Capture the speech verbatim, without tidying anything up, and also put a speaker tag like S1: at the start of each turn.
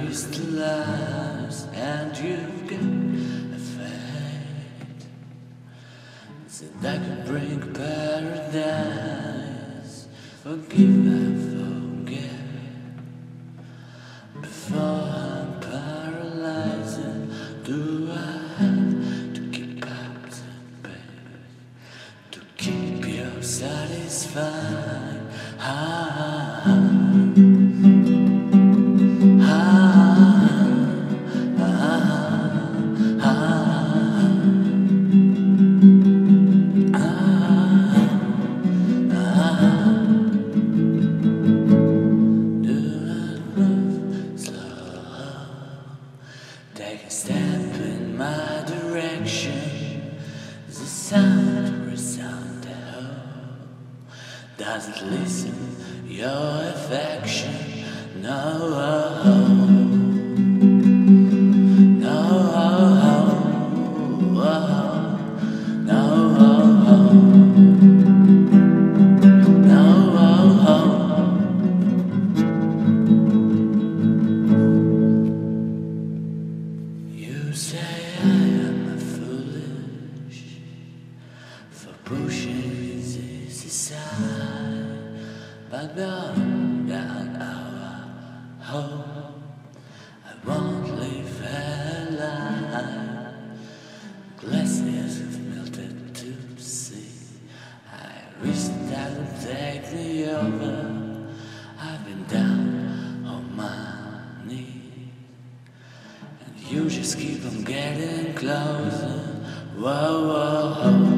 S1: crystallize, and you've got a fate that could bring paradise. Forgive and forget before I'm paralyzing. Do I have to keep up the pace to keep you satisfied? Ah, ah, take a step in my direction. The sound resound at home. Does it listen your affection? No, no, no, no. You say I am foolish for pushing this aside, but beyond down our home, I won't leave her alive. Glaciers have melted to sea. I wish that would take me over. I've been down on my knees, you just keep on getting closer. Whoa, whoa, whoa.